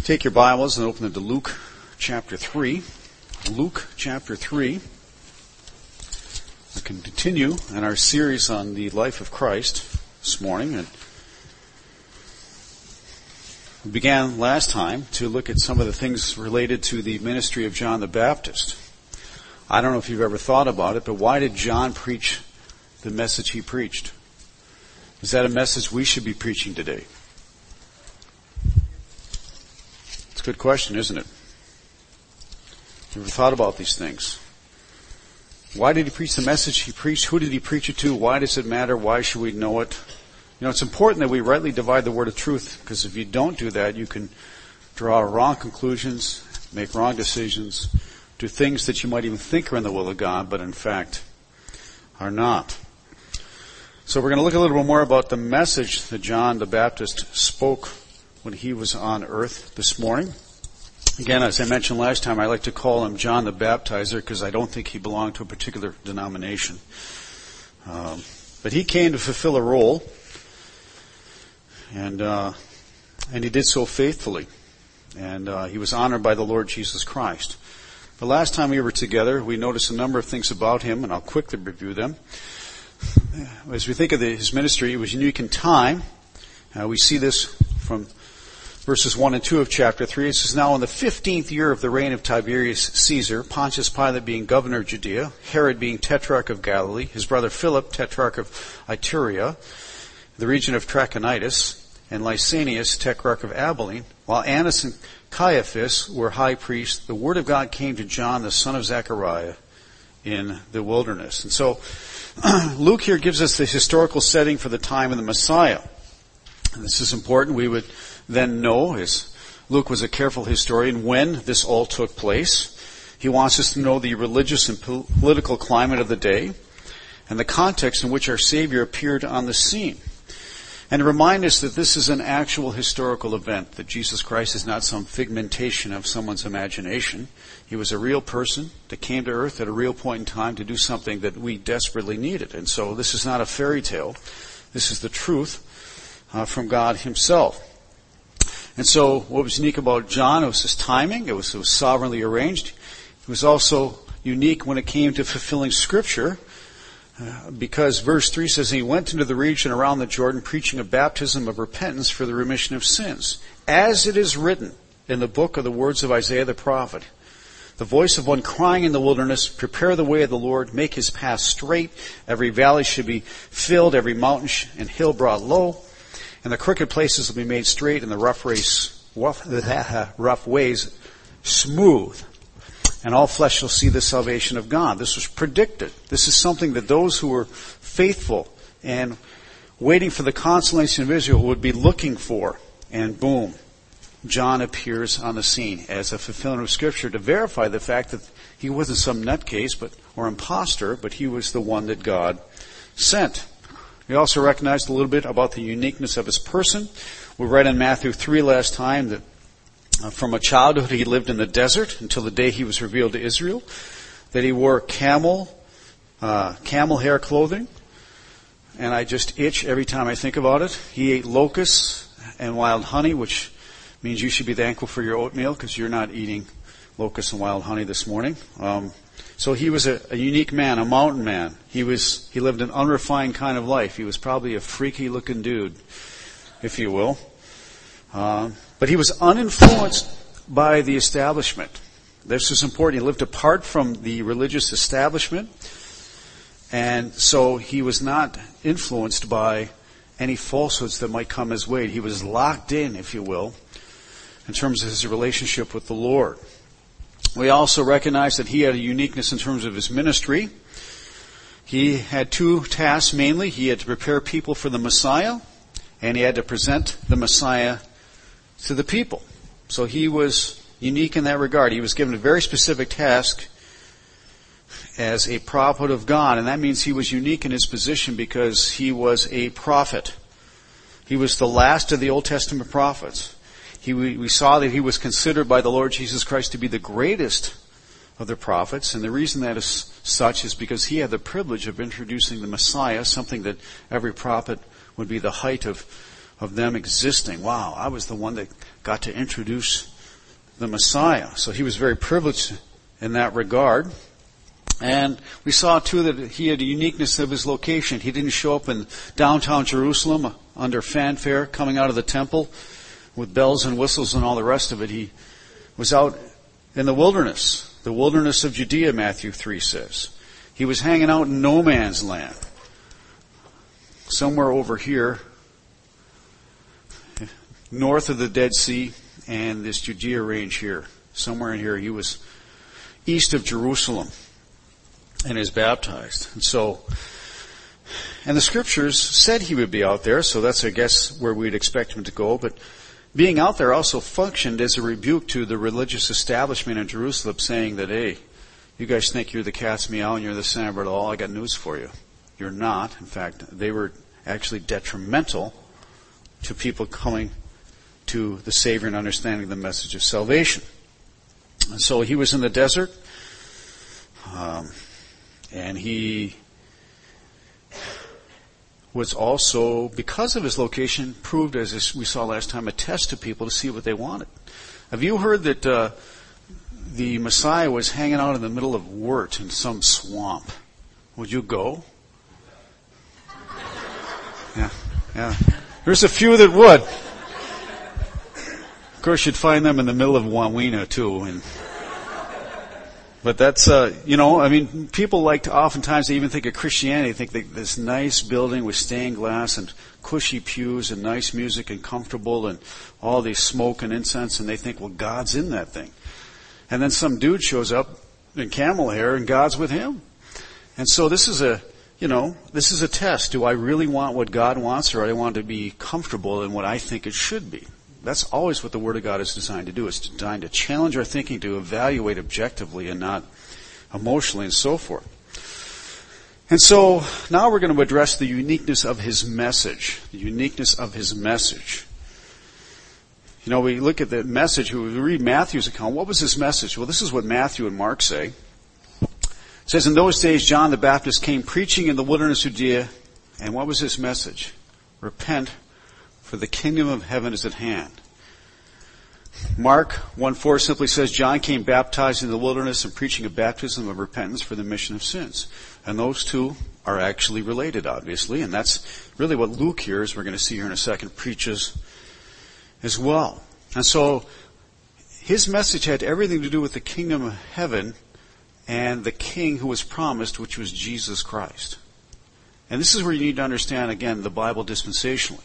Take your Bibles and open them to Luke chapter 3. Luke chapter 3. We can continue in our series on the life of Christ this morning. And we began last time to look at some of the things related to the ministry of John the Baptist. I don't know if you've ever thought about it, but why did John preach the message he preached? Is that a message we should be preaching today? It's a good question, isn't it? You ever thought about these things? Why did he preach the message he preached? Who did he preach it to? Why does it matter? Why should we know it? You know, it's important that we rightly divide the word of truth, because if you don't do that, you can draw wrong conclusions, make wrong decisions, do things that you might even think are in the will of God, but in fact are not. So we're going to look a little bit more about the message that John the Baptist spoke when he was on earth this morning. Again, as I mentioned last time, I like to call him John the Baptizer because I don't think he belonged to a particular denomination. But he came to fulfill a role, and he did so faithfully. And he was honored by the Lord Jesus Christ. The last time we were together, we noticed a number of things about him, and I'll quickly review them. As we think of his ministry, it was unique in time. We see this from verses 1 and 2 of chapter 3. It says, "Now in the 15th year of the reign of Tiberius Caesar, Pontius Pilate being governor of Judea, Herod being tetrarch of Galilee, his brother Philip, tetrarch of Iturea, the region of Trachonitis, and Lysanias, tetrarch of Abilene, while Annas and Caiaphas were high priests, the word of God came to John, the son of Zechariah, in the wilderness." And so Luke here gives us the historical setting for the time of the Messiah. And this is important. We would then know, as Luke was a careful historian, when this all took place. He wants us to know the religious and political climate of the day and the context in which our Savior appeared on the scene. And to remind us that this is an actual historical event, that Jesus Christ is not some figmentation of someone's imagination. He was a real person that came to earth at a real point in time to do something that we desperately needed. And so this is not a fairy tale. This is the truth from God himself. And so what was unique about John was his timing. It was sovereignly arranged. It was also unique when it came to fulfilling Scripture, because verse 3 says, "He went into the region around the Jordan preaching a baptism of repentance for the remission of sins, as it is written in the book of the words of Isaiah the prophet. The voice of one crying in the wilderness, prepare the way of the Lord, make his path straight. Every valley should be filled, every mountain and hill brought low. And the crooked places will be made straight, and the rough ways smooth. And all flesh shall see the salvation of God." This was predicted. This is something that those who were faithful and waiting for the consolation of Israel would be looking for. And boom, John appears on the scene as a fulfillment of Scripture to verify the fact that he wasn't some nutcase or imposter, but he was the one that God sent. We also recognized a little bit about the uniqueness of his person. We read in Matthew 3 last time that from a childhood he lived in the desert until the day he was revealed to Israel, that he wore camel hair clothing, and I just itch every time I think about it. He ate locusts and wild honey, which means you should be thankful for your oatmeal because you're not eating locusts and wild honey this morning. So he was a unique man, a mountain man. He lived an unrefined kind of life. He was probably a freaky looking dude, if you will. But he was uninfluenced by the establishment. This is important. He lived apart from the religious establishment. And so he was not influenced by any falsehoods that might come his way. He was locked in, if you will, in terms of his relationship with the Lord. We also recognize that he had a uniqueness in terms of his ministry. He had two tasks mainly. He had to prepare people for the Messiah, and he had to present the Messiah to the people. So he was unique in that regard. He was given a very specific task as a prophet of God, and that means he was unique in his position because he was a prophet. He was the last of the Old Testament prophets. We saw that he was considered by the Lord Jesus Christ to be the greatest of the prophets, and the reason that is such is because he had the privilege of introducing the Messiah, something that every prophet would be the height of them existing. Wow, I was the one that got to introduce the Messiah. So he was very privileged in that regard. And we saw too that he had a uniqueness of his location. He didn't show up in downtown Jerusalem under fanfare coming out of the temple with bells and whistles and all the rest of it. He was out in the wilderness of Judea, Matthew 3 says. He was hanging out in no man's land. Somewhere over here, north of the Dead Sea and this Judea range here. Somewhere in here, he was east of Jerusalem and is baptized. And the scriptures said he would be out there, so that's, I guess, where we'd expect him to go. But being out there also functioned as a rebuke to the religious establishment in Jerusalem, saying that, hey, you guys think you're the cat's meow and you're the center of it all. I got news for you. You're not. In fact, they were actually detrimental to people coming to the Savior and understanding the message of salvation. And so he was in the desert, and he was also, because of his location, proved, as we saw last time, a test to people to see what they wanted. Have you heard that the Messiah was hanging out in the middle of wort in some swamp? Would you go? Yeah. There's a few that would. Of course, you'd find them in the middle of Wawina too. But that's, people like to oftentimes, they even think of Christianity, think that this nice building with stained glass and cushy pews and nice music and comfortable and all this smoke and incense, and they think, well, God's in that thing. And then some dude shows up in camel hair and God's with him. And so this is a test. Do I really want what God wants, or do I want to be comfortable in what I think it should be? That's always what the Word of God is designed to do. It's designed to challenge our thinking, to evaluate objectively and not emotionally and so forth. And so now we're going to address the uniqueness of his message. The uniqueness of his message. We look at the message, we read Matthew's account. What was his message? Well, this is what Matthew and Mark say. It says, in those days, John the Baptist came preaching in the wilderness of Judea. And what was his message? Repent, for the kingdom of heaven is at hand. Mark 1:4 simply says, John came baptizing in the wilderness and preaching a baptism of repentance for the remission of sins. And those two are actually related, obviously. And that's really what Luke here, as we're going to see here in a second, preaches as well. And so his message had everything to do with the kingdom of heaven and the king who was promised, which was Jesus Christ. And this is where you need to understand, again, the Bible dispensationally.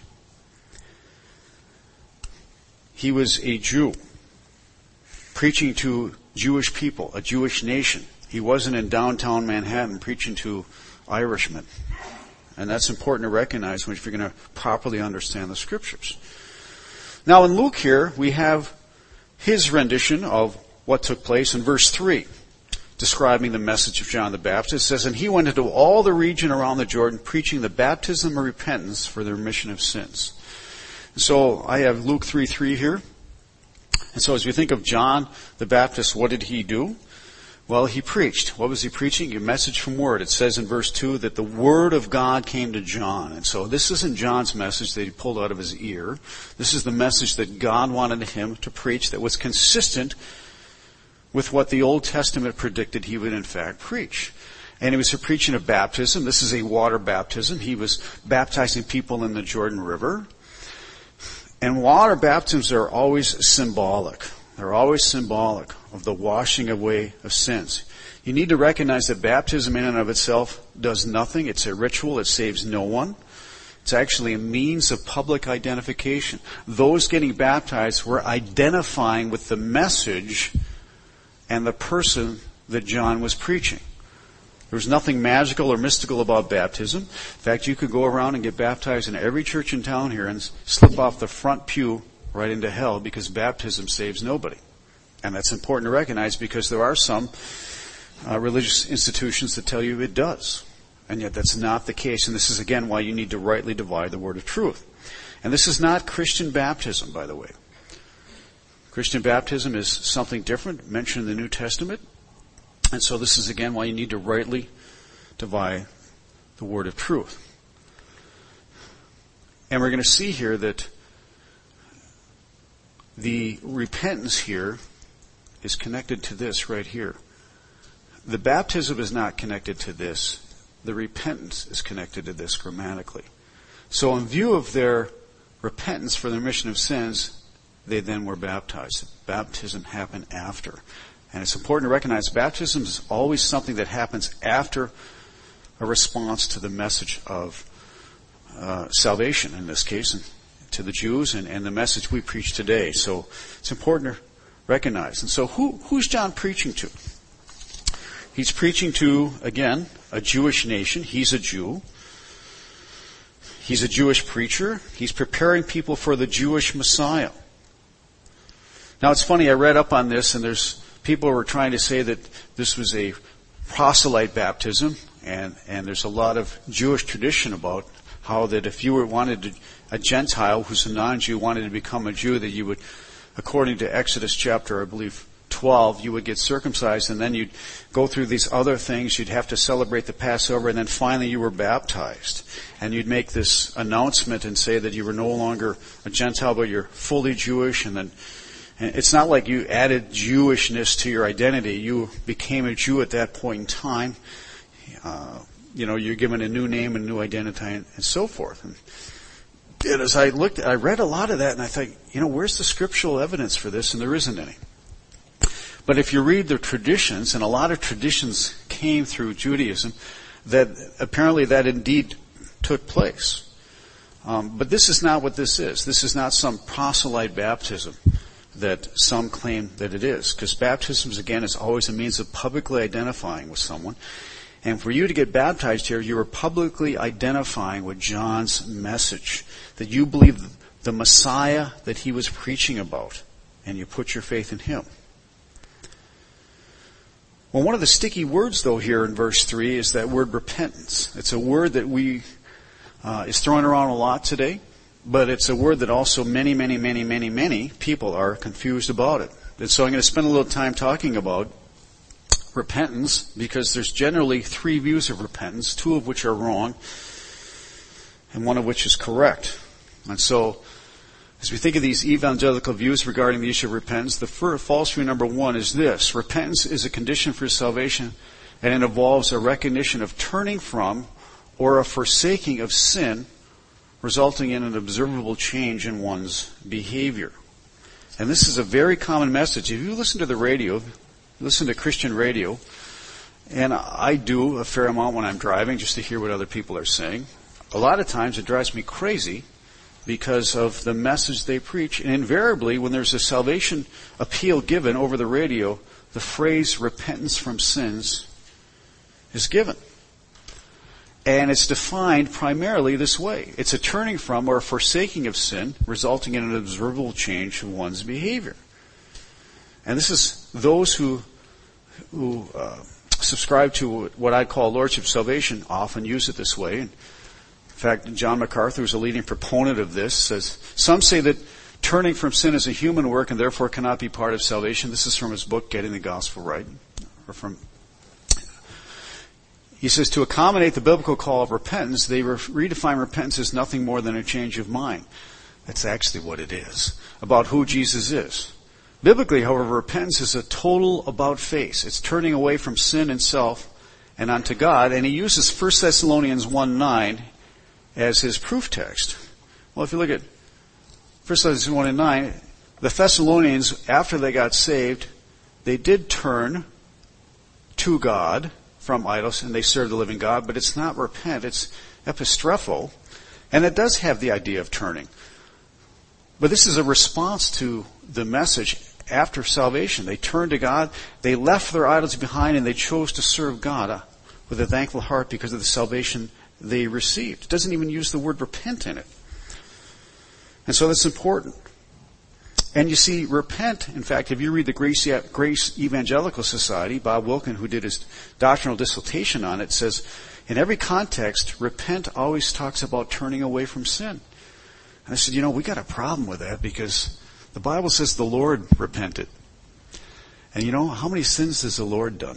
He was a Jew, preaching to Jewish people, a Jewish nation. He wasn't in downtown Manhattan preaching to Irishmen. And that's important to recognize if you're going to properly understand the Scriptures. Now in Luke here, we have his rendition of what took place in verse 3, describing the message of John the Baptist. It says, and he went into all the region around the Jordan, preaching the baptism of repentance for the remission of sins. So I have Luke 3:3 here. And so as we think of John the Baptist, what did he do? Well, he preached. What was he preaching? A message from Word. It says in verse 2 that the Word of God came to John. And so this isn't John's message that he pulled out of his ear. This is the message that God wanted him to preach that was consistent with what the Old Testament predicted he would in fact preach. And he was preaching of baptism. This is a water baptism. He was baptizing people in the Jordan River. And water baptisms are always symbolic. They're always symbolic of the washing away of sins. You need to recognize that baptism in and of itself does nothing. It's a ritual. It saves no one. It's actually a means of public identification. Those getting baptized were identifying with the message and the person that John was preaching. There was nothing magical or mystical about baptism. In fact, you could go around and get baptized in every church in town here and slip off the front pew right into hell because baptism saves nobody. And that's important to recognize because there are some religious institutions that tell you it does. And yet that's not the case. And this is, again, why you need to rightly divide the word of truth. And this is not Christian baptism, by the way. Christian baptism is something different, mentioned in the New Testament. And so this is, again, why you need to rightly divide the word of truth. And we're going to see here that the repentance here is connected to this right here. The baptism is not connected to this. The repentance is connected to this grammatically. So in view of their repentance for the remission of sins, they then were baptized. Baptism happened after. And it's important to recognize baptism is always something that happens after a response to the message of salvation, in this case, and to the Jews, and the message we preach today. So it's important to recognize. And so who's John preaching to? He's preaching to, again, a Jewish nation. He's a Jew. He's a Jewish preacher. He's preparing people for the Jewish Messiah. Now it's funny, I read up on this, and there's people who are trying to say that this was a proselyte baptism, and there's a lot of Jewish tradition about how that if you wanted a Gentile who's a non-Jew wanted to become a Jew, that you would, according to Exodus chapter, I believe, 12, you would get circumcised, and then you'd go through these other things. You'd have to celebrate the Passover, and then finally you were baptized. And you'd make this announcement and say that you were no longer a Gentile, but you're fully Jewish. And it's not like you added Jewishness to your identity. You became a Jew at that point in time. You're given a new name and new identity and so forth. And as I read a lot of that, and I thought, where's the scriptural evidence for this? And there isn't any. But if you read the traditions, and a lot of traditions came through Judaism, that apparently that indeed took place. But this is not what this is. This is not some proselyte baptism that some claim that it is. Because baptism, again, is always a means of publicly identifying with someone. And for you to get baptized here, you are publicly identifying with John's message. That you believe the Messiah that he was preaching about. And you put your faith in him. Well, one of the sticky words, though, here in verse 3 is that word repentance. It's a word that is thrown around a lot today, but it's a word that also many people are confused about it. And so I'm going to spend a little time talking about repentance, because there's generally 3 views of repentance, 2 of which are wrong, and 1 of which is correct. And so, as we think of these evangelical views regarding the issue of repentance, the false view number 1 is this. Repentance is a condition for salvation, and it involves a recognition of turning from or a forsaking of sin, resulting in an observable change in one's behavior. And this is a very common message. If you listen to the radio, listen to Christian radio, and I do a fair amount when I'm driving just to hear what other people are saying, a lot of times it drives me crazy because of the message they preach. And invariably, when there's a salvation appeal given over the radio, the phrase repentance from sins is given. And it's defined primarily this way. It's a turning from or a forsaking of sin, resulting in an observable change in one's behavior. And this is those who subscribe to what I call Lordship Salvation often use it this way. In fact, John MacArthur, who's a leading proponent of this, says, some say that turning from sin is a human work and therefore cannot be part of salvation. This is from his book, Getting the Gospel Right. He says, to accommodate the biblical call of repentance, they redefine repentance as nothing more than a change of mind. That's actually what it is, about who Jesus is. Biblically, however, repentance is a total about-face. It's turning away from sin and self and unto God. And he uses 1 Thessalonians 1:9 as his proof text. Well, if you look at 1 Thessalonians 1:9, the Thessalonians, after they got saved, they did turn to God from idols, and they served the living God, but it's not repent, it's epistropho, and it does have the idea of turning. But this is a response to the message after salvation. They turned to God, they left their idols behind, and they chose to serve God with a thankful heart because of the salvation they received. It doesn't even use the word repent in it. And so that's important. And you see, repent, in fact, if you read the Grace Evangelical Society, Bob Wilkin, who did his doctrinal dissertation on it, says, in every context, repent always talks about turning away from sin. And I said, we got a problem with that because the Bible says the Lord repented. And how many sins has the Lord done?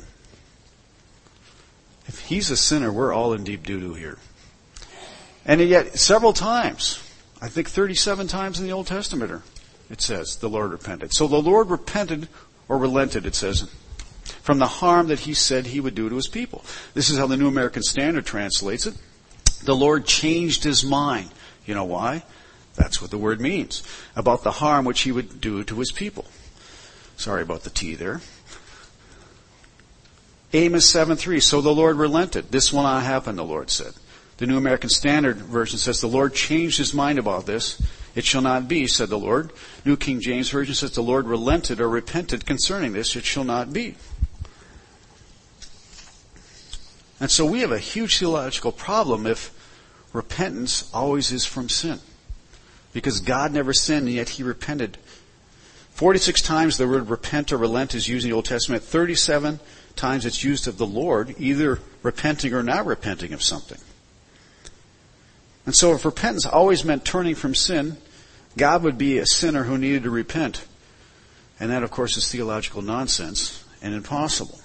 If he's a sinner, we're all in deep doo-doo here. And yet, several times, I think 37 times in the Old Testament, it says the Lord repented. So the Lord repented or relented, it says, from the harm that he said he would do to his people. This is how the New American Standard translates it. The Lord changed his mind. You know why? That's what the word means. About the harm which he would do to his people. Sorry about the T there. Amos 7:3, so the Lord relented. This will not happen, the Lord said. The New American Standard Version says, the Lord changed his mind about this. It shall not be, said the Lord. New King James Version says, the Lord relented or repented concerning this. It shall not be. And so we have a huge theological problem if repentance always is from sin. Because God never sinned, and yet he repented. 46 times the word repent or relent is used in the Old Testament. 37 times it's used of the Lord, either repenting or not repenting of something. And so if repentance always meant turning from sin, God would be a sinner who needed to repent. And that, of course, is theological nonsense and impossible.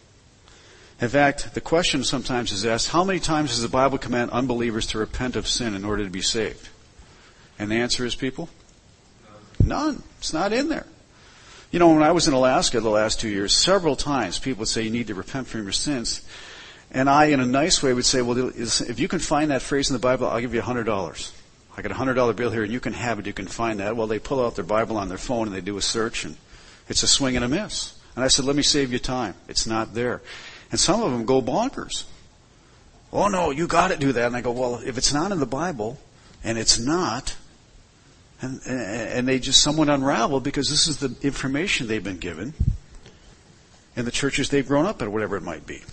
In fact, the question sometimes is asked, how many times does the Bible command unbelievers to repent of sin in order to be saved? And the answer is, people? None. It's not in there. You know, when I was in Alaska the last 2 years, several times people would say you need to repent from your sins. And I, in a nice way, would say, well, if you can find that phrase in the Bible, I'll give you $100. I got a $100 bill here and you can have it, you can find that. Well, they pull out their Bible on their phone and they do a search and it's a swing and a miss. And I said, let me save you time. It's not there. And some of them go bonkers. Oh no, you gotta do that. And I go, well, if it's not in the Bible, and it's not, and they just somewhat unravel because this is the information they've been given in the churches they've grown up in, or whatever it might be.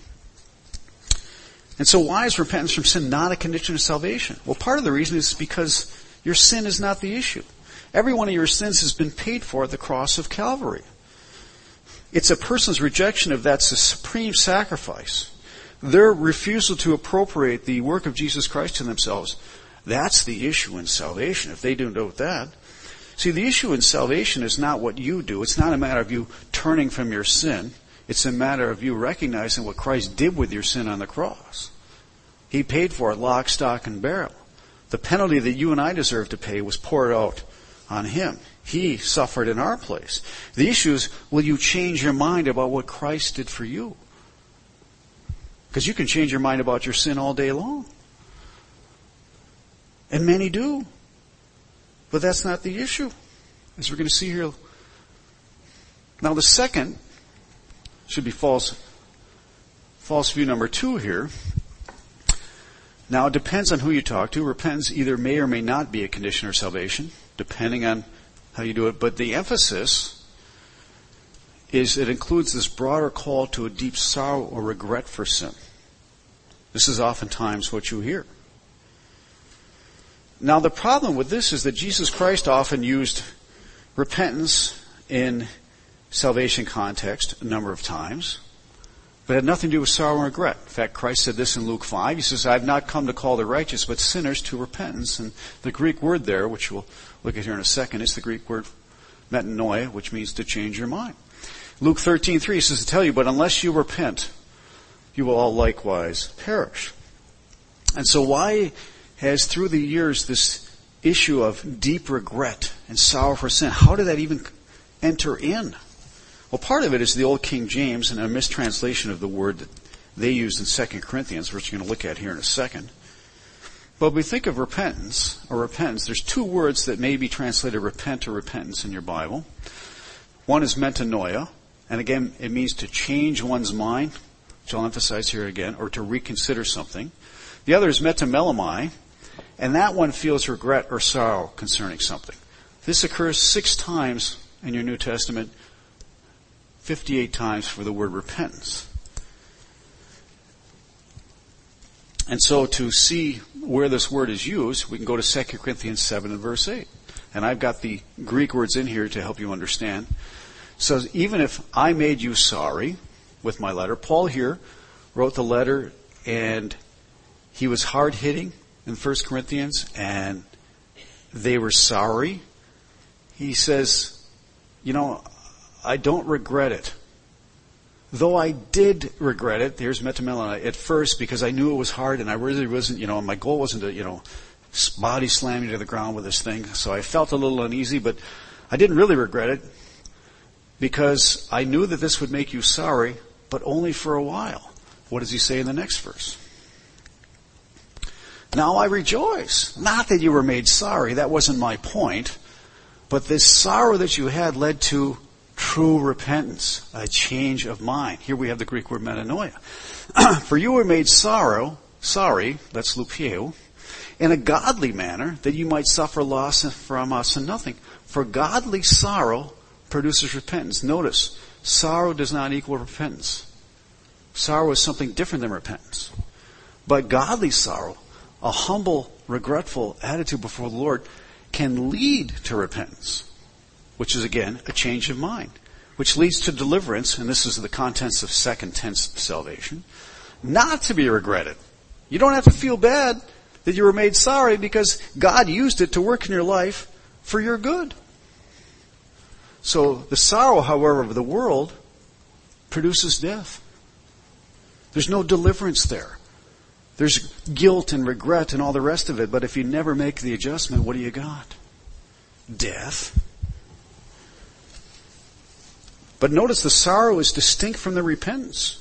And so why is repentance from sin not a condition of salvation? Well, part of the reason is because your sin is not the issue. Every one of your sins has been paid for at the cross of Calvary. It's a person's rejection of that supreme sacrifice. Their refusal to appropriate the work of Jesus Christ to themselves. That's the issue in salvation, if they don't know that. See, the issue in salvation is not what you do. It's not a matter of you turning from your sin. It's a matter of you recognizing what Christ did with your sin on the cross. He paid for it lock, stock, and barrel. The penalty that you and I deserve to pay was poured out on him. He suffered in our place. The issue is, will you change your mind about what Christ did for you? Because you can change your mind about your sin all day long. And many do. But that's not the issue, as we're going to see here. Now the second should be false view number 2 here. Now it depends on who you talk to. Repentance either may or may not be a condition of salvation, depending on how you do it. But the emphasis is it includes this broader call to a deep sorrow or regret for sin. This is oftentimes what you hear. Now the problem with this is that Jesus Christ often used repentance in salvation context a number of times, but it had nothing to do with sorrow and regret. In fact, Christ said this in Luke 5. He says, I have not come to call the righteous, but sinners to repentance. And the Greek word there, which we'll look at here in a second, is the Greek word metanoia, which means to change your mind. Luke 13:3 says to tell you, but unless you repent, you will all likewise perish. And so why has through the years this issue of deep regret and sorrow for sin, how did that even enter in? Well, part of it is the old King James and a mistranslation of the word that they used in 2 Corinthians, which we're going to look at here in a second. But when we think of repentance, there's 2 words that may be translated repent or repentance in your Bible. One is metanoia, and again, it means to change one's mind, which I'll emphasize here again, or to reconsider something. The other is metamelomai, and that one feels regret or sorrow concerning something. This occurs 6 times in your New Testament, 58 times for the word repentance. And so to see where this word is used, we can go to 2 Corinthians 7 and verse 8. And I've got the Greek words in here to help you understand. It says, even if I made you sorry with my letter, Paul here wrote the letter and he was hard-hitting in 1 Corinthians and they were sorry. He says, I don't regret it. Though I did regret it, here's metamelon, at first because I knew it was hard and I really wasn't, my goal wasn't to, body slam you to the ground with this thing. So I felt a little uneasy, but I didn't really regret it. because I knew that this would make you sorry, but only for a while. What does he say in the next verse? Now I rejoice. Not that you were made sorry. That wasn't my point. But this sorrow that you had led to true repentance, a change of mind. Here we have the Greek word metanoia. For you were made sorry, that's lupio, in a godly manner, that you might suffer loss from us and nothing. For godly sorrow produces repentance. Notice, sorrow does not equal repentance. Sorrow is something different than repentance. But godly sorrow, a humble, regretful attitude before the Lord, can lead to repentance, which is again a change of mind, which leads to deliverance, and this is the contents of second tense salvation, not to be regretted. You don't have to feel bad that you were made sorry, because God used it to work in your life for your good. So the sorrow, however, of the world produces death. There's no deliverance there. There's guilt and regret and all the rest of it, but if you never make the adjustment, what do you got? Death. But notice the sorrow is distinct from the repentance.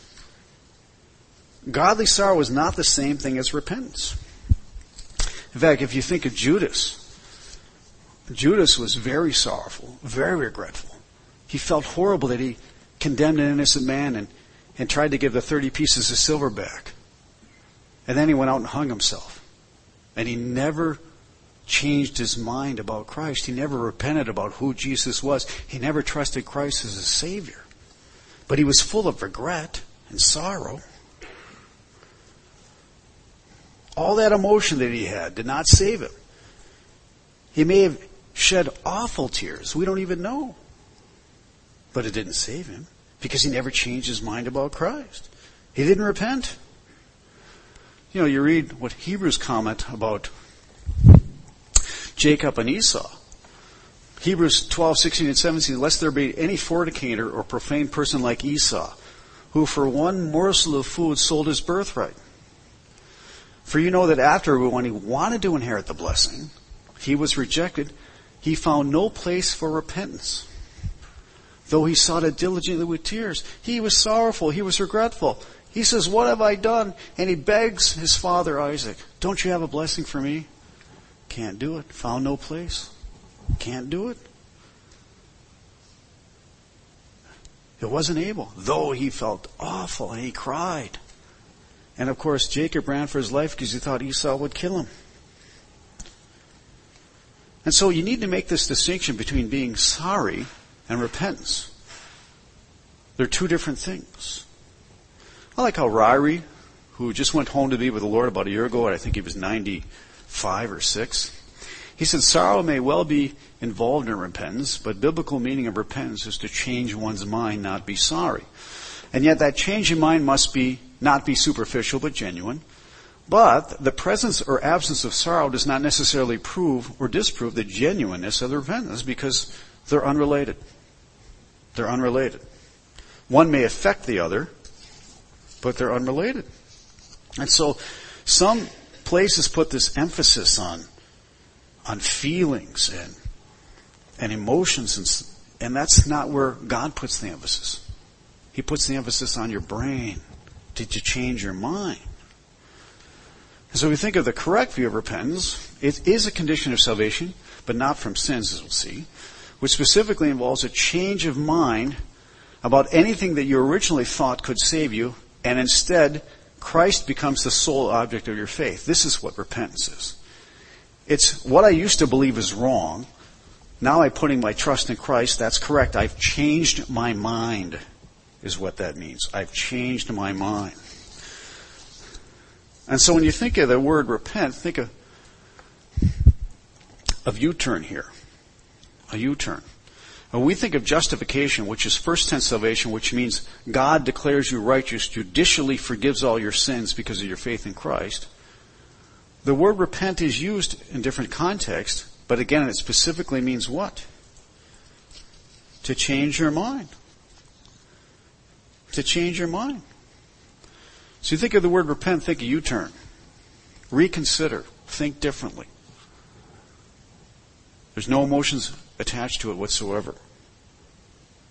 Godly sorrow is not the same thing as repentance. In fact, if you think of Judas was very sorrowful, very regretful. He felt horrible that he condemned an innocent man and tried to give the 30 pieces of silver back. And then he went out and hung himself. And he never changed his mind about Christ. He never repented about who Jesus was. He never trusted Christ as a Savior. But he was full of regret and sorrow. All that emotion that he had did not save him. He may have shed awful tears. We don't even know. But it didn't save him, because he never changed his mind about Christ. He didn't repent. You know, you read what Hebrews comment about Jacob and Esau. Hebrews 12:16 and 17, lest there be any fornicator or profane person like Esau, who for one morsel of food sold his birthright. For you know that after, when he wanted to inherit the blessing, he was rejected. He found no place for repentance. Though he sought it diligently with tears, he was sorrowful, he was regretful. He says, what have I done? And he begs his father Isaac, don't you have a blessing for me? Can't do it. Found no place. Can't do it. He wasn't able, though he felt awful and he cried. And of course, Jacob ran for his life because he thought Esau would kill him. And so you need to make this distinction between being sorry and repentance. They're two different things. I like how Ryrie, who just went home to be with the Lord about a year ago, and I think he was 95 or 6, he said sorrow may well be involved in repentance, but biblical meaning of repentance is to change one's mind, not be sorry. And yet that change in mind must not be superficial but genuine. But the presence or absence of sorrow does not necessarily prove or disprove the genuineness of the repentance, because they're unrelated. They're unrelated. One may affect the other, but they're unrelated. And so some places put this emphasis on feelings and emotions, and that's not where God puts the emphasis. He puts the emphasis on your brain to change your mind. And so we think of the correct view of repentance. It is a condition of salvation, but not from sins, as we'll see, which specifically involves a change of mind about anything that you originally thought could save you, and instead Christ becomes the sole object of your faith. This is what repentance is. It's what I used to believe is wrong. Now I'm putting my trust in Christ. That's correct. I've changed my mind, is what that means. I've changed my mind. And so when you think of the word repent, think of U-turn here. A U-turn. When we think of justification, which is first tense salvation, which means God declares you righteous, judicially forgives all your sins because of your faith in Christ, the word repent is used in different contexts, but again, it specifically means what? To change your mind. To change your mind. So you think of the word repent, think of U-turn. Reconsider. Think differently. There's no emotions attached to it whatsoever.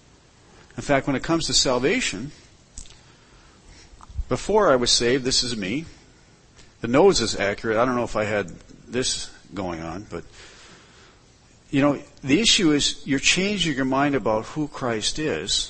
In fact, when it comes to salvation, before I was saved, this is me. The nose is accurate. I don't know if I had this going on, but the issue is you're changing your mind about who Christ is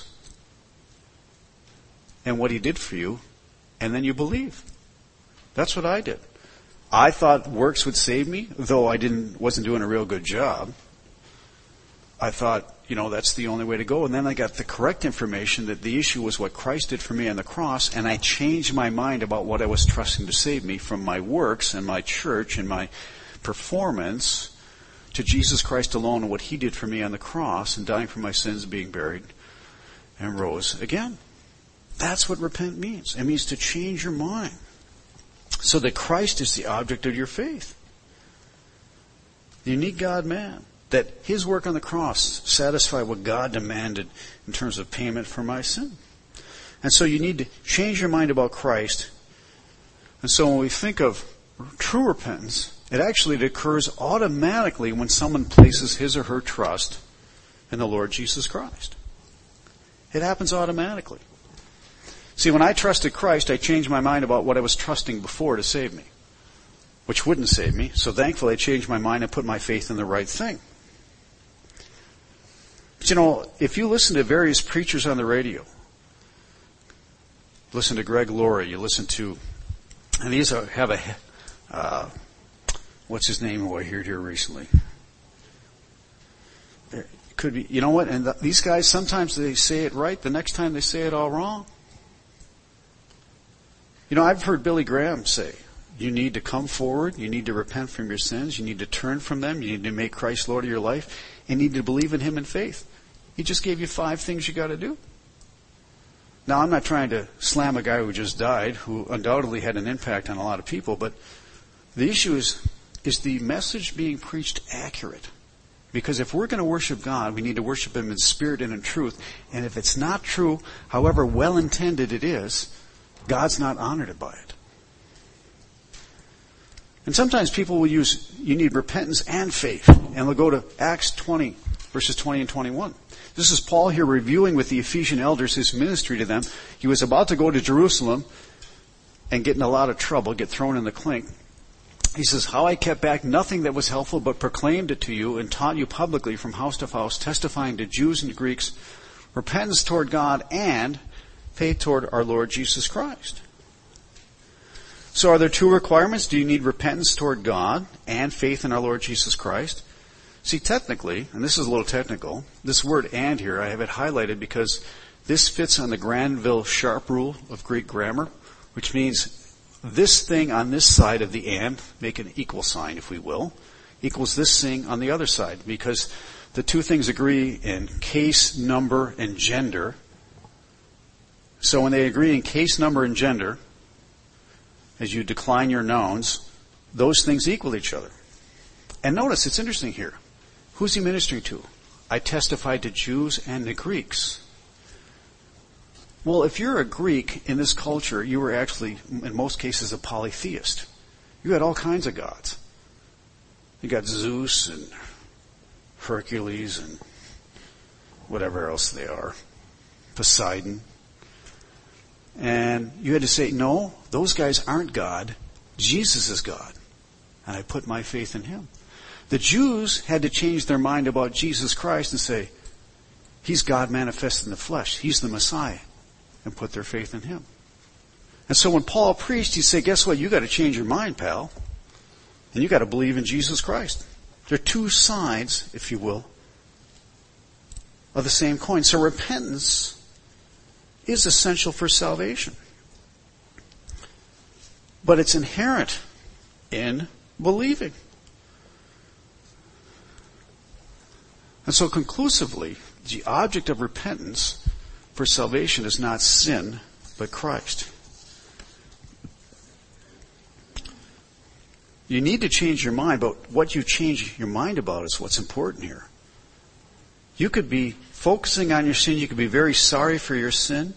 and what He did for you, and then you believe. That's what I did. I thought works would save me, though I wasn't doing a real good job. I thought, that's the only way to go. And then I got the correct information that the issue was what Christ did for me on the cross, and I changed my mind about what I was trusting to save me from my works and my church and my performance to Jesus Christ alone and what He did for me on the cross and dying for my sins, being buried, and rose again. That's what repent means. It means to change your mind so that Christ is the object of your faith. The unique God-man. That His work on the cross satisfied what God demanded in terms of payment for my sin. And so you need to change your mind about Christ. And so when we think of true repentance, it occurs automatically when someone places his or her trust in the Lord Jesus Christ. It happens automatically. See, when I trusted Christ, I changed my mind about what I was trusting before to save me, which wouldn't save me. So thankfully I changed my mind and put my faith in the right thing. But if you listen to various preachers on the radio, listen to Greg Laurie, you listen to, and these have a, what's his name who I heard here recently? It could be, and these guys, sometimes they say it right, the next time they say it all wrong. I've heard Billy Graham say, you need to come forward, you need to repent from your sins, you need to turn from them, you need to make Christ Lord of your life, and you need to believe in Him in faith. He just gave you 5 things you got to do. Now, I'm not trying to slam a guy who just died, who undoubtedly had an impact on a lot of people, but the issue is the message being preached accurate? Because if we're going to worship God, we need to worship Him in spirit and in truth. And if it's not true, however well-intended it is, God's not honored by it. And sometimes people will use, you need repentance and faith. And they'll go to Acts 20, verses 20 and 21. This is Paul here reviewing with the Ephesian elders his ministry to them. He was about to go to Jerusalem and get in a lot of trouble, get thrown in the clink. He says, how I kept back nothing that was helpful, but proclaimed it to you and taught you publicly from house to house, testifying to Jews and Greeks, repentance toward God and faith toward our Lord Jesus Christ. So are there 2 requirements? Do you need repentance toward God and faith in our Lord Jesus Christ? See, technically, and this is a little technical, this word and here, I have it highlighted because this fits on the Granville Sharp rule of Greek grammar, which means this thing on this side of the and, make an equal sign, if we will, equals this thing on the other side, because the 2 things agree in case, number, and gender. So when they agree in case, number, and gender, as you decline your nouns, those things equal each other. And notice, it's interesting here. Who's he ministering to? I testified to Jews and the Greeks. Well, if you're a Greek in this culture, you were actually, in most cases, a polytheist. You had all kinds of gods. You got Zeus and Hercules and whatever else they are. Poseidon. And you had to say, no, those guys aren't God. Jesus is God. And I put my faith in Him. The Jews had to change their mind about Jesus Christ and say, He's God manifested in the flesh. He's the Messiah. And put their faith in Him. And so when Paul preached, he said, guess what? You got to change your mind, pal. And you got to believe in Jesus Christ. There are 2 sides, if you will, of the same coin. So repentance is essential for salvation. But it's inherent in believing. And so conclusively, the object of repentance for salvation is not sin, but Christ. You need to change your mind, but what you change your mind about is what's important here. You could be focusing on your sin, you could be very sorry for your sin,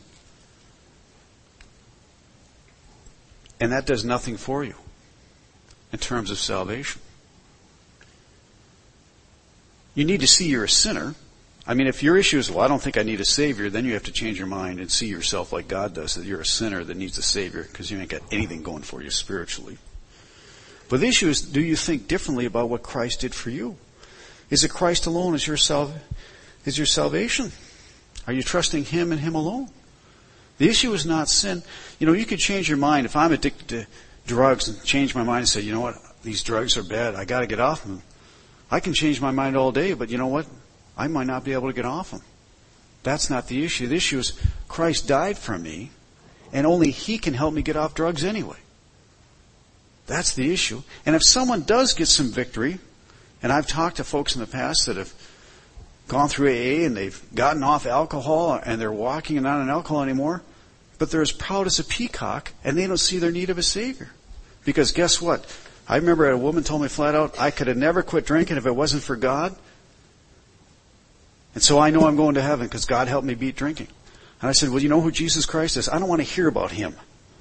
and that does nothing for you in terms of salvation. You need to see you're a sinner, I mean, if your issue is, well, I don't think I need a Savior, then you have to change your mind and see yourself like God does, that you're a sinner that needs a Savior because you ain't got anything going for you spiritually. But the issue is, do you think differently about what Christ did for you? Is it Christ alone as your salvation? Are you trusting Him and Him alone? The issue is not sin. You know, you could change your mind. If I'm addicted to drugs and change my mind and say, you know what, these drugs are bad, I gotta get off them. I can change my mind all day, but you know what? I might not be able to get off them. That's not the issue. The issue is Christ died for me, and only He can help me get off drugs anyway. That's the issue. And if someone does get some victory, and I've talked to folks in the past that have gone through AA and they've gotten off alcohol and they're walking and not on alcohol anymore, but they're as proud as a peacock and they don't see their need of a Savior. Because guess what? I remember a woman told me flat out, I could have never quit drinking if it wasn't for God. And so I know I'm going to heaven because God helped me beat drinking. And I said, well, you know who Jesus Christ is? I don't want to hear about Him.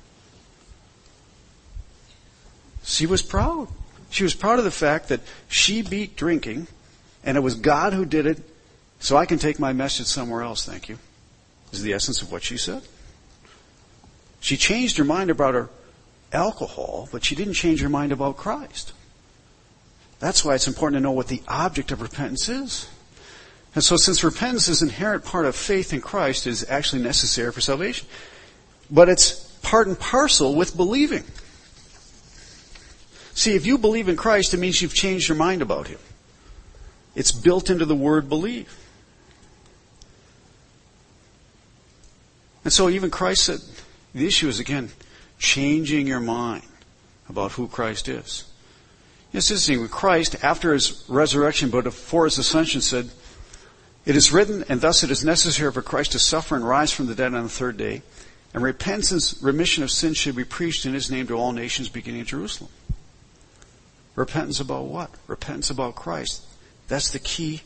She was proud. She was proud of the fact that she beat drinking and it was God who did it, so I can take my message somewhere else, thank you. Is the essence of what she said. She changed her mind about her alcohol, but she didn't change her mind about Christ. That's why it's important to know what the object of repentance is. And so since repentance is an inherent part of faith in Christ, it is actually necessary for salvation. But it's part and parcel with believing. See, if you believe in Christ, it means you've changed your mind about Him. It's built into the word believe. And so even Christ said, the issue is again, changing your mind about who Christ is. It's interesting, with Christ, after His resurrection, but before His ascension, said, it is written, and thus it is necessary for Christ to suffer and rise from the dead on the third day, and repentance, remission of sins should be preached in His name to all nations, beginning at Jerusalem. Repentance about what? Repentance about Christ. That's the key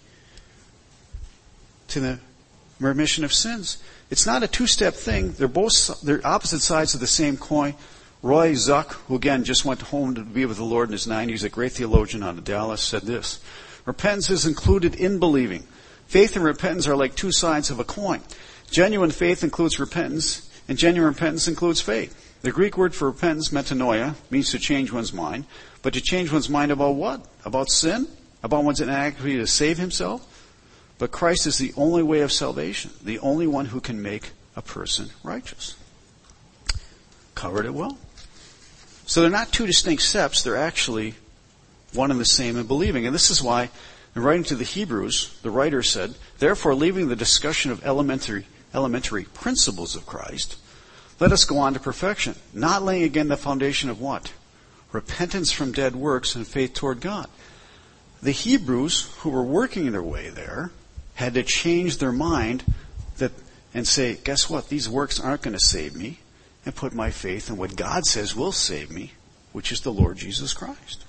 to the remission of sins. It's not a two-step thing. They're opposite sides of the same coin. Roy Zuck, who again just went home to be with the Lord in his 90s, a great theologian out of Dallas, said this: repentance is included in believing. Faith and repentance are like two sides of a coin. Genuine faith includes repentance, and genuine repentance includes faith. The Greek word for repentance, metanoia, means to change one's mind. But to change one's mind about what? About sin? About one's inactivity to save himself? But Christ is the only way of salvation, the only one who can make a person righteous. Covered it well. So they're not two distinct steps, they're actually one and the same in believing. And this is why, in writing to the Hebrews, the writer said, therefore, leaving the discussion of elementary principles of Christ, let us go on to perfection, not laying again the foundation of what? Repentance from dead works and faith toward God. The Hebrews, who were working their way there, had to change their mind and say, guess what? These works aren't going to save me, and put my faith in what God says will save me, which is the Lord Jesus Christ.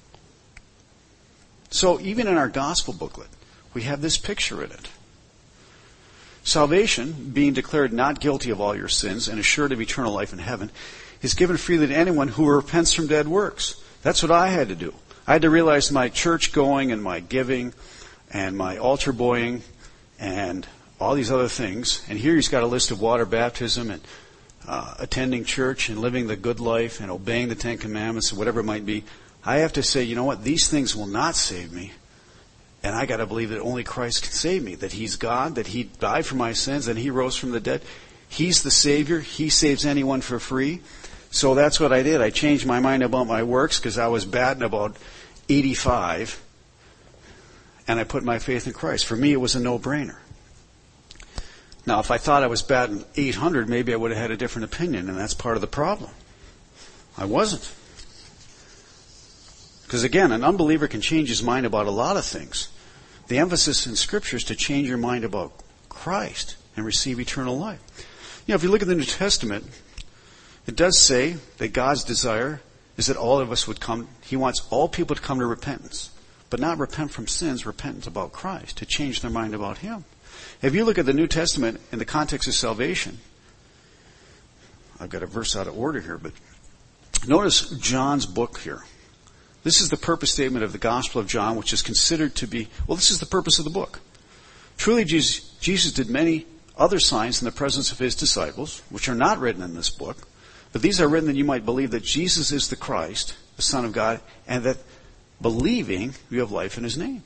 So even in our gospel booklet, we have this picture in it. Salvation, being declared not guilty of all your sins and assured of eternal life in heaven, is given freely to anyone who repents from dead works. That's what I had to do. I had to realize my church going and my giving and my altar boying and all these other things. And here he's got a list of water baptism and attending church and living the good life and obeying the Ten Commandments and whatever it might be. I have to say, you know what? These things will not save me. And I got to believe that only Christ can save me. That He's God, that He died for my sins, and He rose from the dead. He's the Savior. He saves anyone for free. So that's what I did. I changed my mind about my works because I was batting about 85. And I put my faith in Christ. For me, it was a no-brainer. Now, if I thought I was batting 800, maybe I would have had a different opinion, and that's part of the problem. I wasn't. Because again, an unbeliever can change his mind about a lot of things. The emphasis in Scripture is to change your mind about Christ and receive eternal life. You know, if you look at the New Testament, it does say that God's desire is that all of us would come. He wants all people to come to repentance. But not repent from sins, repentance about Christ, to change their mind about Him. If you look at the New Testament in the context of salvation, I've got a verse out of order here, but notice John's book here. This is the purpose statement of the Gospel of John, which is considered to be, well, this is the purpose of the book. Truly, Jesus did many other signs in the presence of his disciples, which are not written in this book, but these are written that you might believe that Jesus is the Christ, the Son of God, and that believing you have life in his name.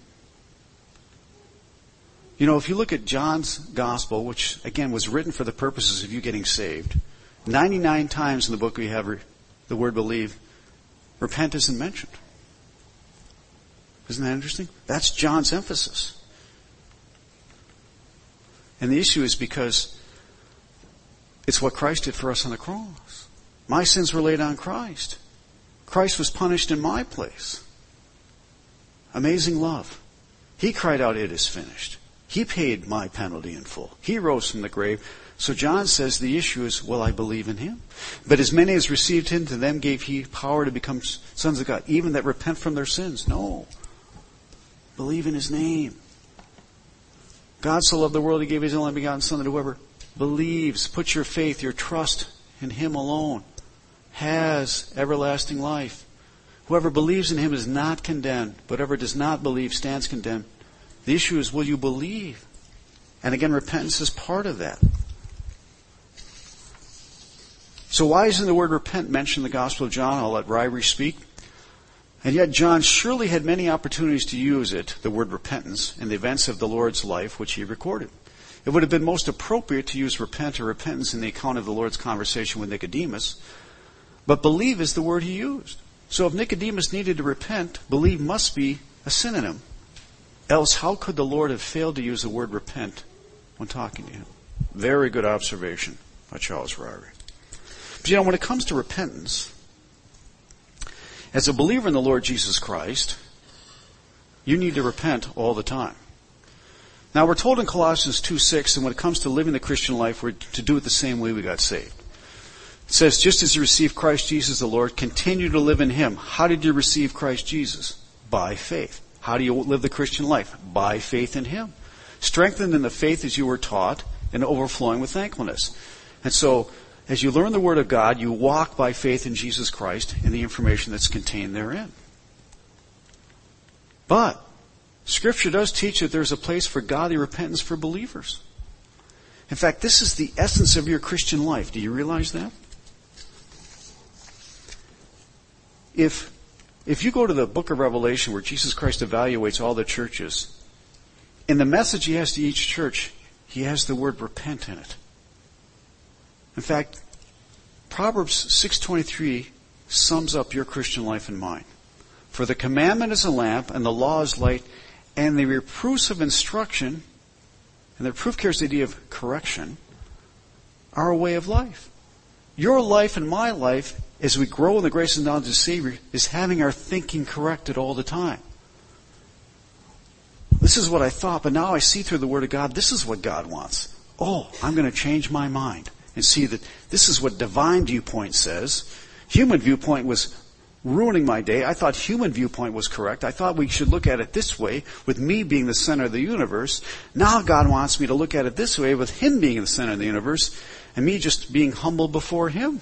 You know, if you look at John's gospel, which again was written for the purposes of you getting saved, 99 times in the book we have the word believe. Repent isn't mentioned. Isn't that interesting? That's John's emphasis. And the issue is because it's what Christ did for us on the cross. My sins were laid on Christ. Christ was punished in my place. Amazing love. He cried out, "It is finished." He paid my penalty in full. He rose from the grave. So John says the issue is, will I believe in him? But as many as received him, to them gave he power to become sons of God, even that repent from their sins. No. Believe in his name. God so loved the world, he gave his only begotten Son, that whoever believes, put your faith, your trust in him alone, has everlasting life. Whoever believes in him is not condemned, but whoever does not believe stands condemned. The issue is, will you believe? And again, repentance is part of that. So why isn't the word repent mentioned in the Gospel of John? I'll let Ryrie speak. And yet John surely had many opportunities to use it, the word repentance, in the events of the Lord's life which he recorded. It would have been most appropriate to use repent or repentance in the account of the Lord's conversation with Nicodemus. But believe is the word he used. So if Nicodemus needed to repent, believe must be a synonym. Else, how could the Lord have failed to use the word repent when talking to him? Very good observation by Charles Ryrie. But you know, when it comes to repentance, as a believer in the Lord Jesus Christ, you need to repent all the time. Now, we're told in Colossians 2:6, and when it comes to living the Christian life, we're to do it the same way we got saved. It says, just as you received Christ Jesus the Lord, continue to live in him. How did you receive Christ Jesus? By faith. How do you live the Christian life? By faith in him. Strengthened in the faith as you were taught and overflowing with thankfulness. And so, as you learn the Word of God, you walk by faith in Jesus Christ and the information that's contained therein. But Scripture does teach that there's a place for godly repentance for believers. In fact, this is the essence of your Christian life. Do you realize that? If you go to the book of Revelation where Jesus Christ evaluates all the churches, in the message he has to each church, he has the word repent in it. In fact, Proverbs 6:23 sums up your Christian life and mine. For the commandment is a lamp, and the law is light, and the reproofs of instruction, and the reproof carries the idea of correction, are a way of life. Your life and my life, as we grow in the grace and knowledge of the Savior, is having our thinking corrected all the time. This is what I thought, but now I see through the Word of God, this is what God wants. Oh, I'm going to change my mind and see that this is what divine viewpoint says. Human viewpoint was ruining my day. I thought human viewpoint was correct. I thought we should look at it this way, with me being the center of the universe. Now God wants me to look at it this way, with him being the center of the universe, and me just being humble before him.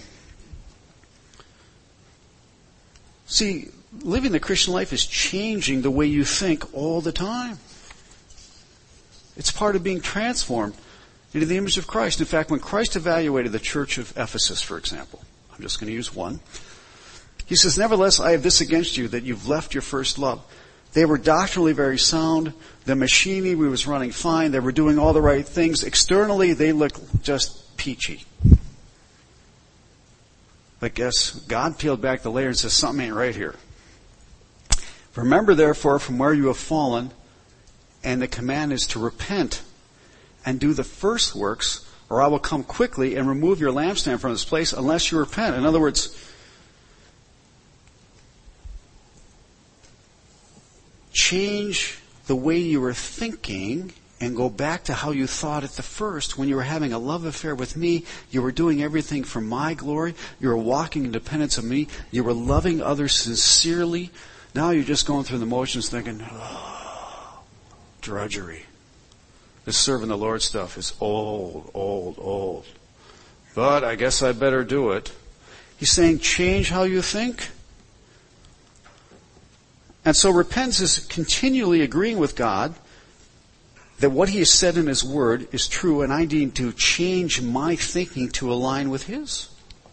See, living the Christian life is changing the way you think all the time. It's part of being transformed into the image of Christ. In fact, when Christ evaluated the church of Ephesus, for example, I'm just going to use one. He says, nevertheless, I have this against you, that you've left your first love. They were doctrinally very sound. The machinery was running fine. They were doing all the right things. Externally, they looked just peachy. But guess, God peeled back the layer and says, something ain't right here. Remember, therefore, from where you have fallen, and the command is to repent and do the first works, or I will come quickly and remove your lampstand from its place unless you repent. In other words, change the way you were thinking and go back to how you thought at the first. When you were having a love affair with me, you were doing everything for my glory. You were walking in dependence of me. You were loving others sincerely. Now you're just going through the motions thinking, oh, drudgery. This serving the Lord stuff is old. But I guess I better do it. He's saying change how you think. And so repentance is continually agreeing with God that what he has said in his word is true, and I need to change my thinking to align with his.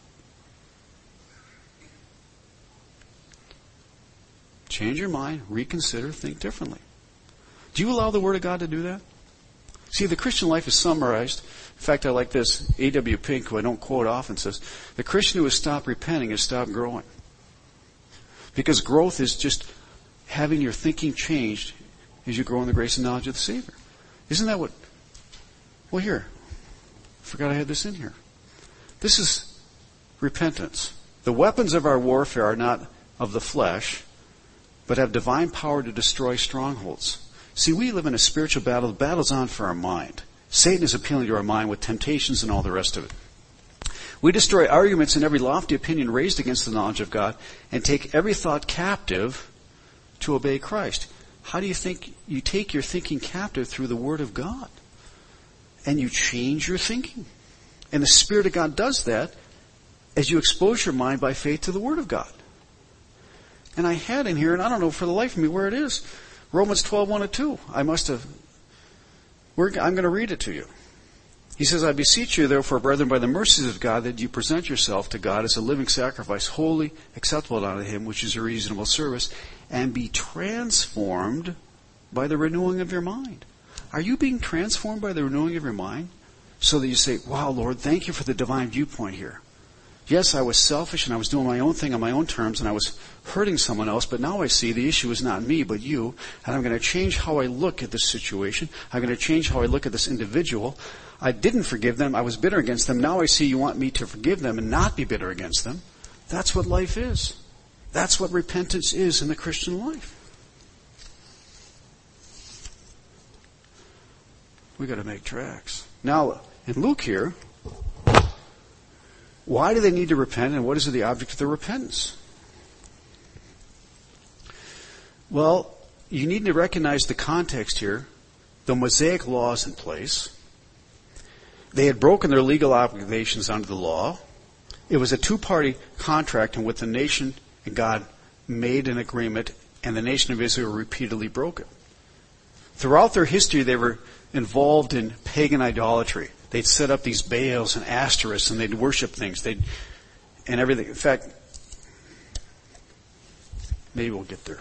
Change your mind, reconsider, think differently. Do you allow the Word of God to do that? See, the Christian life is summarized. In fact, I like this. A.W. Pink, who I don't quote often, says, the Christian who has stopped repenting has stopped growing. Because growth is just having your thinking changed as you grow in the grace and knowledge of the Savior. Isn't that what... Well, here. I forgot I had this in here. This is repentance. The weapons of our warfare are not of the flesh, but have divine power to destroy strongholds. See, we live in a spiritual battle. The battle's on for our mind. Satan is appealing to our mind with temptations and all the rest of it. We destroy arguments and every lofty opinion raised against the knowledge of God and take every thought captive to obey Christ. How do you think you take your thinking captive? Through the Word of God. And you change your thinking. And the Spirit of God does that as you expose your mind by faith to the Word of God. And I had in here, and I don't know for the life of me where it is, Romans 12:1-2. I'm going to read it to you. He says, I beseech you, therefore, brethren, by the mercies of God, that you present yourself to God as a living sacrifice, holy, acceptable unto Him, which is a reasonable service, and be transformed by the renewing of your mind. Are you being transformed by the renewing of your mind? So that you say, wow, Lord, thank you for the divine viewpoint here. Yes, I was selfish and I was doing my own thing on my own terms and I was hurting someone else, but now I see the issue is not me, but you, and I'm going to change how I look at this situation. I'm going to change how I look at this individual. I didn't forgive them. I was bitter against them. Now I see you want me to forgive them and not be bitter against them. That's what life is. That's what repentance is in the Christian life. We got to make tracks. Now, in Luke here, why do they need to repent, and what is the object of their repentance? Well, you need to recognize the context here. The Mosaic law is in place. They had broken their legal obligations under the law. It was a two-party contract in which the nation and God made an agreement, and the nation of Israel repeatedly broke it. Throughout their history, they were involved in pagan idolatry. They'd set up these Baals and Asterisks, and they'd worship things. And everything. In fact, maybe we'll get there.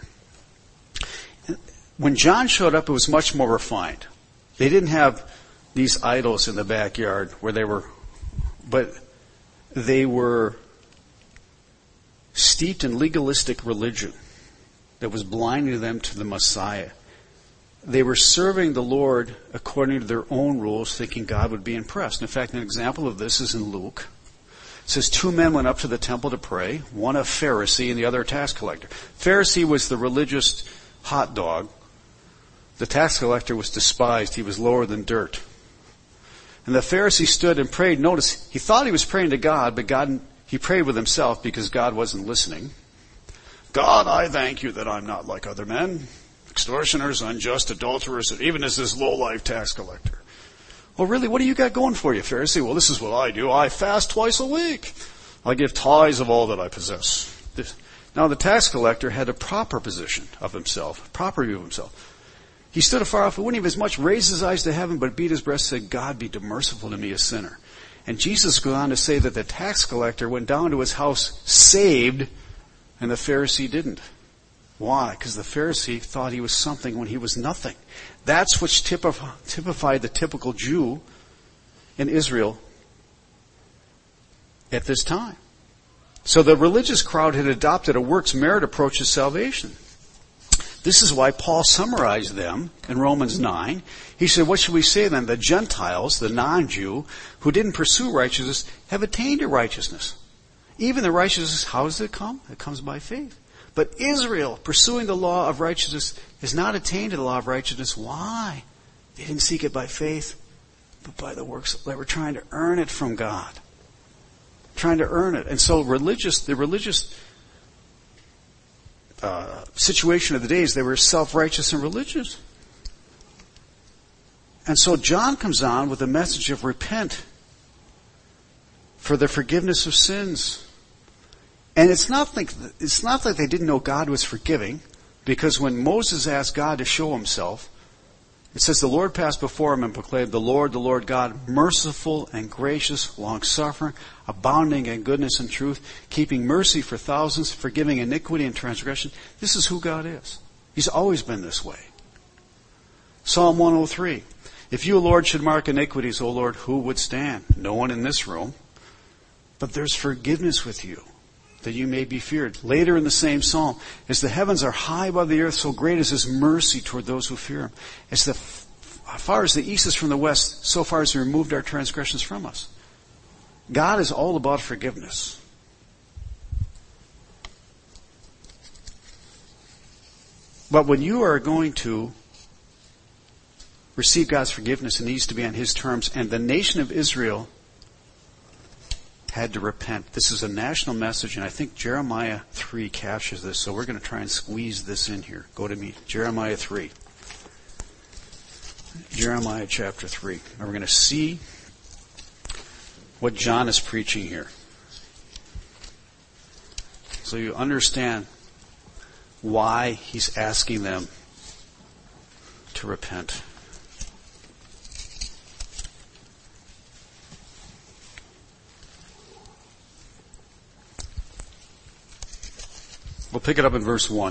When John showed up, it was much more refined. They didn't have these idols in the backyard but they were steeped in legalistic religion that was blinding them to the Messiah. They were serving the Lord according to their own rules, thinking God would be impressed. In fact, an example of this is in Luke. It says 2 men went up to the temple to pray, one a Pharisee and the other a tax collector. Pharisee was the religious hot dog. The tax collector was despised. He was lower than dirt. And the Pharisee stood and prayed. Notice, he thought he was praying to God, but he prayed with himself because God wasn't listening. God, I thank you that I'm not like other men, extortioners, unjust, adulterers, and even as this low-life tax collector. Well, really, what do you got going for you, Pharisee? Well, this is what I do. I fast twice a week. I give tithes of all that I possess. Now, the tax collector had a proper position of himself, proper view of himself. He stood afar off and wouldn't even as much raise his eyes to heaven, but beat his breast and said, God, be merciful to me, a sinner. And Jesus goes on to say that the tax collector went down to his house saved, and the Pharisee didn't. Why? Because the Pharisee thought he was something when he was nothing. That's what typified the typical Jew in Israel at this time. So the religious crowd had adopted a works merit approach to salvation. This is why Paul summarized them in Romans 9. He said, what should we say then? The Gentiles, the non-Jew, who didn't pursue righteousness, have attained to righteousness. Even the righteousness, how does it come? It comes by faith. But Israel, pursuing the law of righteousness, has not attained to the law of righteousness. Why? They didn't seek it by faith, but by the works. They were trying to earn it from God. Trying to earn it. And so the religious situation of the days, they were self-righteous and religious. And so John comes on with a message of repent for the forgiveness of sins. And it's not that they didn't know God was forgiving, because when Moses asked God to show himself, It says, the Lord passed before him and proclaimed, the Lord God, merciful and gracious, long-suffering, abounding in goodness and truth, keeping mercy for thousands, forgiving iniquity and transgression. This is who God is. He's always been this way. Psalm 103. If you, Lord, should mark iniquities, O Lord, who would stand? No one in this room. But there's forgiveness with you, that you may be feared. Later in the same psalm, as the heavens are high above the earth, so great is his mercy toward those who fear him. As far as the east is from the west, so far as he removed our transgressions from us. God is all about forgiveness. But when you are going to receive God's forgiveness, it needs to be on his terms. And the nation of Israel had to repent. This is a national message, and I think Jeremiah 3 captures this, so we're going to try and squeeze this in here. Go to me. Jeremiah 3. Jeremiah chapter 3. And we're going to see what John is preaching here. So you understand why he's asking them to repent. We'll pick it up in verse 1.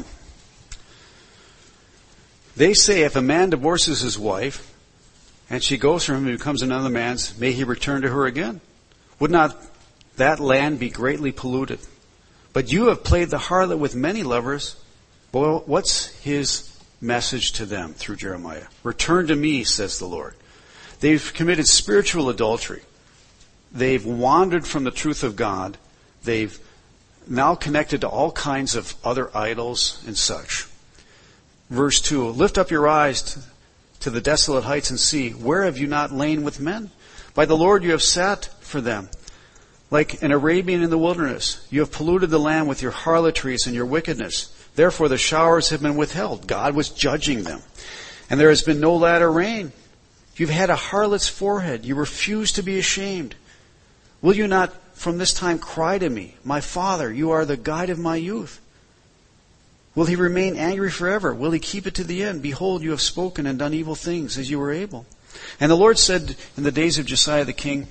They say, if a man divorces his wife, and she goes from him and becomes another man's, may he return to her again? Would not that land be greatly polluted? But you have played the harlot with many lovers. Well, what's his message to them through Jeremiah? Return to me, says the Lord. They've committed spiritual adultery. They've wandered from the truth of God. They've now connected to all kinds of other idols and such. Verse 2, lift up your eyes to the desolate heights and see, where have you not lain with men? By the Lord you have sat for them, like an Arabian in the wilderness. You have polluted the land with your harlotries and your wickedness. Therefore the showers have been withheld. God was judging them. And there has been no latter rain. You've had a harlot's forehead. You refuse to be ashamed. Will you not from this time cry to me, my Father, you are the guide of my youth? Will he remain angry forever? Will he keep it to the end? Behold, you have spoken and done evil things as you were able. And the Lord said in the days of Josiah the king,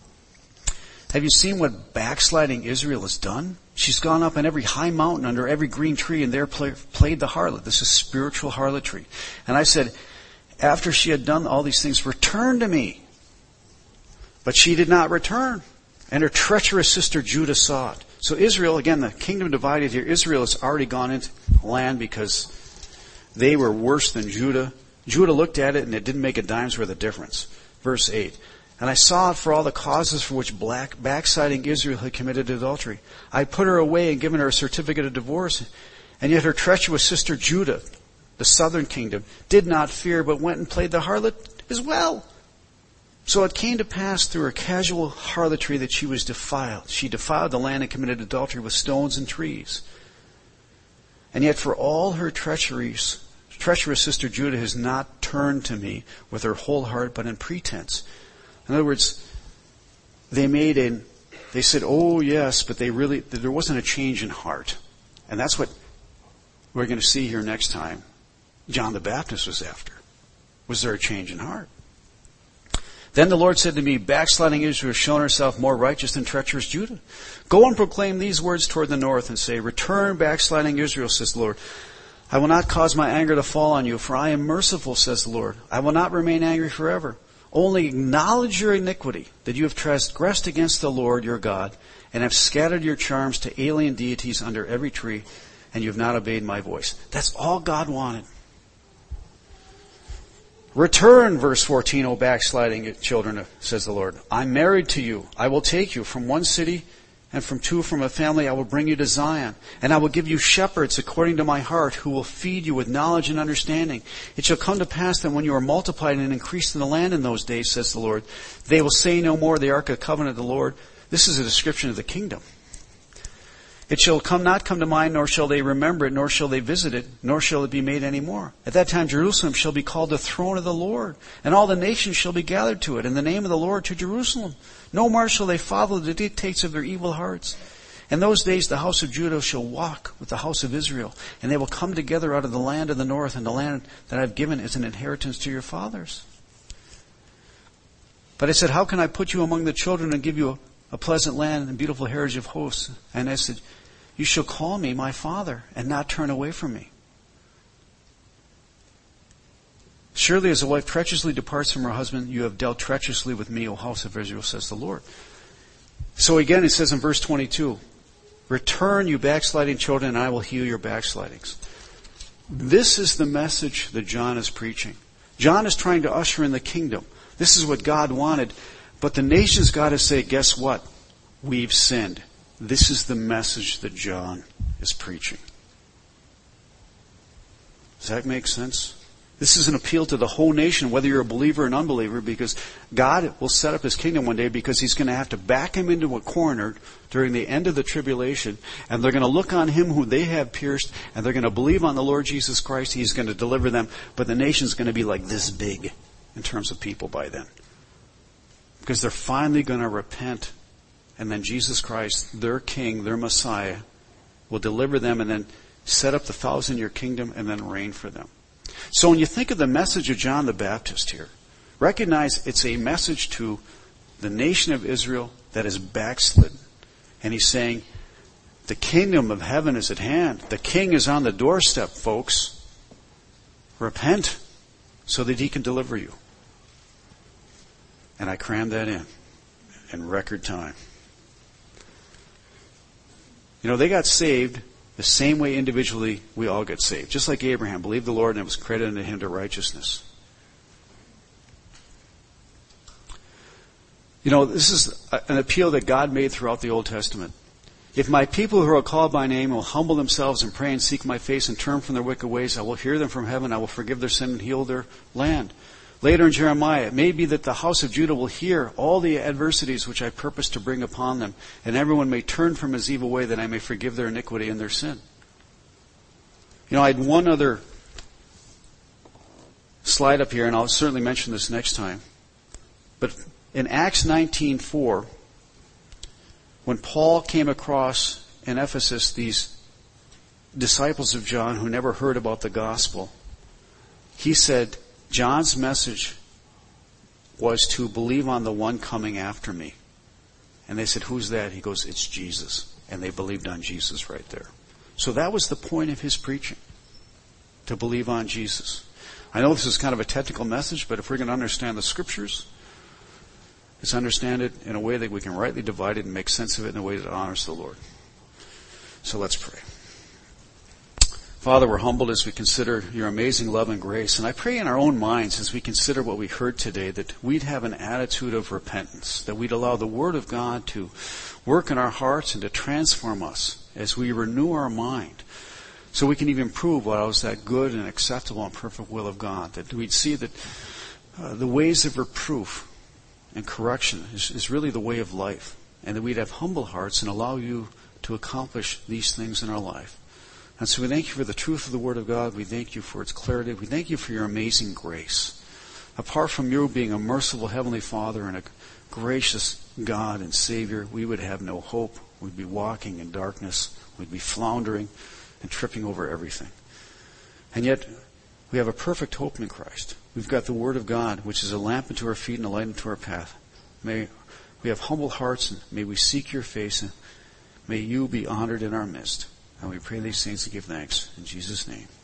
have you seen what backsliding Israel has done? She's gone up on every high mountain under every green tree and there played the harlot. This is spiritual harlotry. And I said, after she had done all these things, return to me. But she did not return. And her treacherous sister Judah saw it. So Israel, again, the kingdom divided here. Israel has already gone into land because they were worse than Judah. Judah looked at it and it didn't make a dime's worth of difference. Verse 8. And I saw it for all the causes for which backsliding Israel had committed adultery. I put her away and given her a certificate of divorce. And yet her treacherous sister Judah, the southern kingdom, did not fear but went and played the harlot as well. So it came to pass through her casual harlotry that she was defiled. She defiled the land and committed adultery with stones and trees. And yet for all her treacherous sister Judah has not turned to me with her whole heart, but in pretense. In other words, they said, oh yes, but there wasn't a change in heart. And that's what we're going to see here next time. John the Baptist was after. Was there a change in heart? Then the Lord said to me, backsliding Israel has shown herself more righteous than treacherous Judah. Go and proclaim these words toward the north and say, return, backsliding Israel, says the Lord. I will not cause my anger to fall on you, for I am merciful, says the Lord. I will not remain angry forever. Only acknowledge your iniquity, that you have transgressed against the Lord your God, and have scattered your charms to alien deities under every tree, and you have not obeyed my voice. That's all God wanted. Return, verse 14, O backsliding children, says the Lord. I'm married to you. I will take you from one city, and from two from a family I will bring you to Zion. And I will give you shepherds according to my heart, who will feed you with knowledge and understanding. It shall come to pass that when you are multiplied and increased in the land in those days, says the Lord, they will say no more, the ark of the covenant of the Lord. This is a description of the kingdom. It shall not come to mind, nor shall they remember it, nor shall they visit it, nor shall it be made any more. At that time Jerusalem shall be called the throne of the Lord, and all the nations shall be gathered to it, in the name of the Lord to Jerusalem. No more shall they follow the dictates of their evil hearts. In those days the house of Judah shall walk with the house of Israel, and they will come together out of the land of the north, and the land that I have given as an inheritance to your fathers. But I said, how can I put you among the children and give you a pleasant land and beautiful heritage of hosts? And I said, you shall call me my father and not turn away from me. Surely as a wife treacherously departs from her husband, you have dealt treacherously with me, O house of Israel, says the Lord. So again it says in verse 22, return, you backsliding children, and I will heal your backslidings. This is the message that John is preaching. John is trying to usher in the kingdom. This is what God wanted. But the nations got to say, guess what? We've sinned. This is the message that John is preaching. Does that make sense? This is an appeal to the whole nation, whether you're a believer or an unbeliever, because God will set up His kingdom one day because He's going to have to back him into a corner during the end of the tribulation, and they're going to look on Him who they have pierced, and they're going to believe on the Lord Jesus Christ. He's going to deliver them, but the nation's going to be like this big in terms of people by then. Because they're finally going to repent, and then Jesus Christ, their King, their Messiah, will deliver them and then set up the 1,000-year kingdom and then reign for them. So when you think of the message of John the Baptist here, recognize it's a message to the nation of Israel that is backslidden. And he's saying, the kingdom of heaven is at hand. The king is on the doorstep, folks. Repent so that he can deliver you. And I crammed that in record time. You know, they got saved the same way individually we all get saved. Just like Abraham believed the Lord and it was credited to him to righteousness. You know, this is an appeal that God made throughout the Old Testament. If my people who are called by name will humble themselves and pray and seek my face and turn from their wicked ways, I will hear them from heaven, I will forgive their sin and heal their land. Later in Jeremiah, it may be that the house of Judah will hear all the adversities which I purpose to bring upon them, and everyone may turn from his evil way, that I may forgive their iniquity and their sin. You know, I had one other slide up here, and I'll certainly mention this next time. But in Acts 19:4, when Paul came across in Ephesus these disciples of John who never heard about the gospel, he said, John's message was to believe on the one coming after me. And they said, who's that? He goes, it's Jesus. And they believed on Jesus right there. So that was the point of his preaching, to believe on Jesus. I know this is kind of a technical message, but if we're going to understand the Scriptures, let's understand it in a way that we can rightly divide it and make sense of it in a way that honors the Lord. So let's pray. Father, we're humbled as we consider your amazing love and grace. And I pray in our own minds as we consider what we heard today that we'd have an attitude of repentance, that we'd allow the Word of God to work in our hearts and to transform us as we renew our mind so we can even prove what was that good and acceptable and perfect will of God, that we'd see that the ways of reproof and correction is really the way of life, and that we'd have humble hearts and allow you to accomplish these things in our life. And so we thank you for the truth of the Word of God. We thank you for its clarity. We thank you for your amazing grace. Apart from you being a merciful Heavenly Father and a gracious God and Savior, we would have no hope. We'd be walking in darkness. We'd be floundering and tripping over everything. And yet, we have a perfect hope in Christ. We've got the Word of God, which is a lamp unto our feet and a light unto our path. May we have humble hearts, and may we seek your face, and may you be honored in our midst. And we pray these things to give thanks. In Jesus' name.